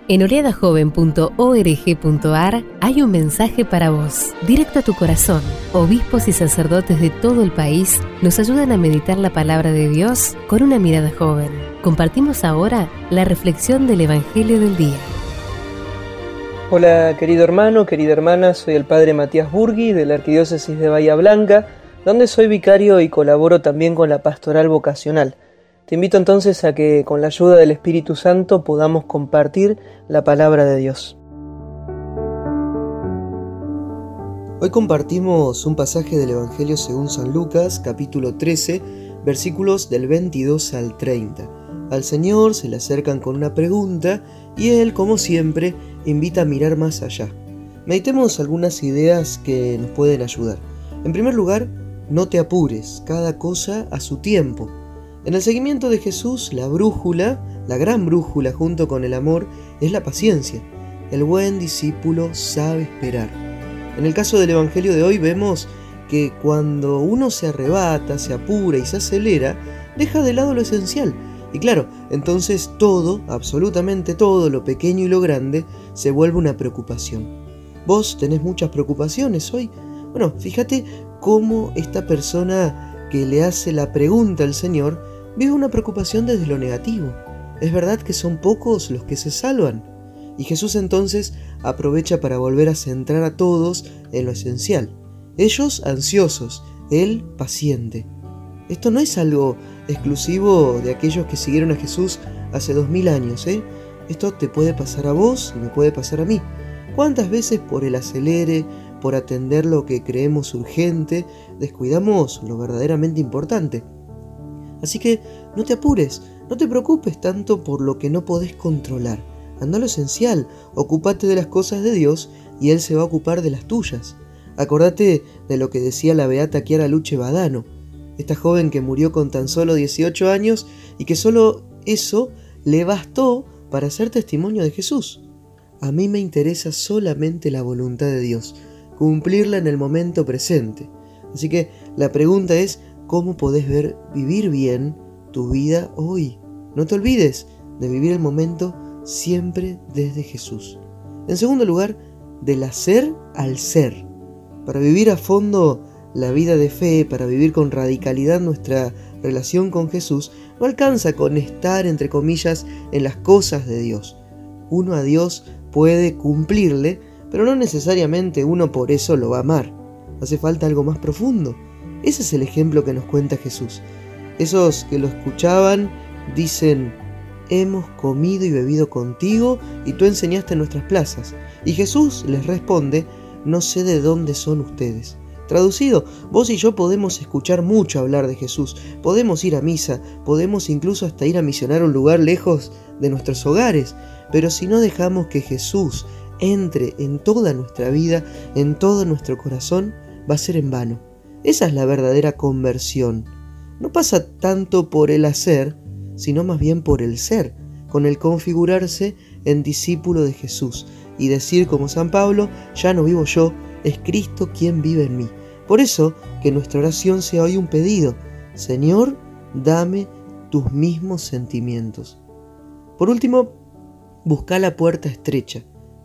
En oreadajoven.org.ar hay un mensaje para vos, directo a tu corazón. Obispos y sacerdotes de todo el país nos ayudan a meditar la palabra de Dios con una mirada joven. Compartimos ahora la reflexión del Evangelio del Día. Hola querido hermano, querida hermana, soy el Padre Matías Burgui de la Arquidiócesis de Bahía Blanca, donde soy vicario y colaboro también con la pastoral vocacional. Te invito entonces a que con la ayuda del Espíritu Santo podamos compartir la palabra de Dios. Hoy compartimos un pasaje del Evangelio según San Lucas, capítulo 13, versículos del 22 al 30. Al Señor se le acercan con una pregunta y Él, como siempre, invita a mirar más allá. Meditemos algunas ideas que nos pueden ayudar. En primer lugar, no te apures, cada cosa a su tiempo. En el seguimiento de Jesús, la brújula, la gran brújula junto con el amor, es la paciencia. El buen discípulo sabe esperar. En el caso del Evangelio de hoy vemos que cuando uno se arrebata, se apura y se acelera, deja de lado lo esencial. Y claro, entonces todo, absolutamente todo, lo pequeño y lo grande, se vuelve una preocupación. ¿Vos tenés muchas preocupaciones hoy? Bueno, fíjate cómo esta persona que le hace la pregunta al Señor vive una preocupación desde lo negativo. Es verdad que son pocos los que se salvan. Y Jesús entonces aprovecha para volver a centrar a todos en lo esencial. Ellos ansiosos, Él paciente. Esto no es algo exclusivo de aquellos que siguieron a Jesús hace 2000 años, Esto te puede pasar a vos y me puede pasar a mí. ¿Cuántas veces por el acelere, por atender lo que creemos urgente, descuidamos lo verdaderamente importante? Así que no te apures, no te preocupes tanto por lo que no podés controlar. Anda a lo esencial, ocúpate de las cosas de Dios y Él se va a ocupar de las tuyas. Acordate de lo que decía la beata Chiara Luce Badano, esta joven que murió con tan solo 18 años y que solo eso le bastó para ser testimonio de Jesús. A mí me interesa solamente la voluntad de Dios, cumplirla en el momento presente. Así que la pregunta es, ¿cómo podés vivir bien tu vida hoy? No te olvides de vivir el momento siempre desde Jesús. En segundo lugar, del hacer al ser. Para vivir a fondo la vida de fe, para vivir con radicalidad nuestra relación con Jesús, no alcanza con estar, entre comillas, en las cosas de Dios. Uno a Dios puede cumplirle, pero no necesariamente uno por eso lo va a amar. Hace falta algo más profundo. Ese es el ejemplo que nos cuenta Jesús. Esos que lo escuchaban dicen: hemos comido y bebido contigo y tú enseñaste en nuestras plazas. Y Jesús les responde: no sé de dónde son ustedes. Traducido, vos y yo podemos escuchar mucho hablar de Jesús, podemos ir a misa, podemos incluso hasta ir a misionar a un lugar lejos de nuestros hogares, pero si no dejamos que Jesús entre en toda nuestra vida, en todo nuestro corazón, va a ser en vano. Esa es la verdadera conversión. No pasa tanto por el hacer, sino más bien por el ser, con el configurarse en discípulo de Jesús y decir como San Pablo: ya no vivo yo, es Cristo quien vive en mí. Por eso que nuestra oración sea hoy un pedido: Señor, dame tus mismos sentimientos. Por último, busca la puerta estrecha.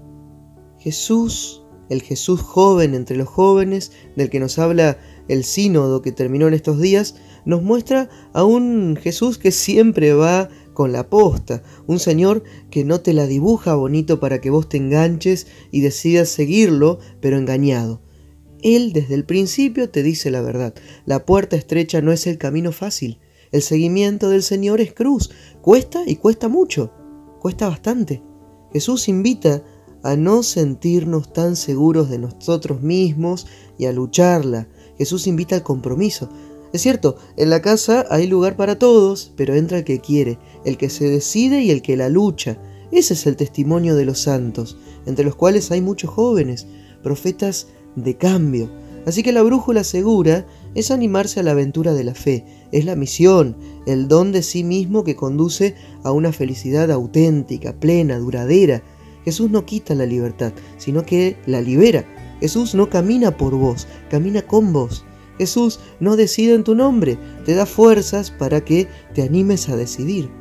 Jesús, el Jesús joven entre los jóvenes, del que nos habla el sínodo que terminó en estos días, nos muestra a un Jesús que siempre va con la posta, un Señor que no te la dibuja bonito para que vos te enganches y decidas seguirlo, pero engañado. Él desde el principio te dice la verdad. La puerta estrecha no es el camino fácil. El seguimiento del Señor es cruz. Cuesta y cuesta mucho. Cuesta bastante. Jesús invita a no sentirnos tan seguros de nosotros mismos y a lucharla. Jesús invita al compromiso. Es cierto, en la casa hay lugar para todos, pero entra el que quiere, el que se decide y el que la lucha. Ese es el testimonio de los santos, entre los cuales hay muchos jóvenes, profetas de cambio. Así que la brújula segura es animarse a la aventura de la fe, es la misión, el don de sí mismo que conduce a una felicidad auténtica, plena, duradera. Jesús no quita la libertad, sino que la libera. Jesús no camina por vos, camina con vos. Jesús no decide en tu nombre, te da fuerzas para que te animes a decidir.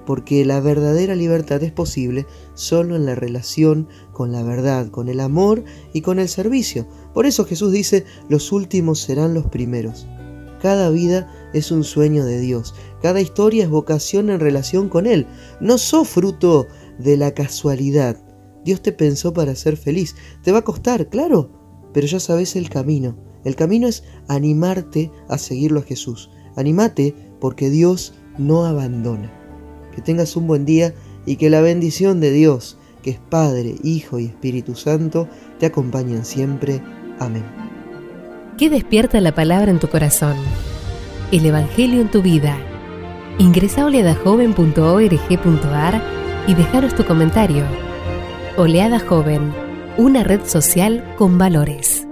porque la verdadera libertad es posible solo en la relación con la verdad, con el amor y con el servicio. Por eso Jesús dice, los últimos serán los primeros. Cada vida es un sueño de Dios, cada historia es vocación en relación con Él. No sos fruto de la casualidad. Dios te pensó para ser feliz. Te va a costar, claro, pero ya sabes el camino. El camino es animarte a seguirlo a Jesús. Anímate porque Dios no abandona. Que tengas un buen día y que la bendición de Dios, que es Padre, Hijo y Espíritu Santo, te acompañen siempre. Amén. ¿Qué despierta la palabra en tu corazón? El Evangelio en tu vida. Ingresa a oleadajoven.org.ar y dejaros tu comentario. Oleada Joven, una red social con valores.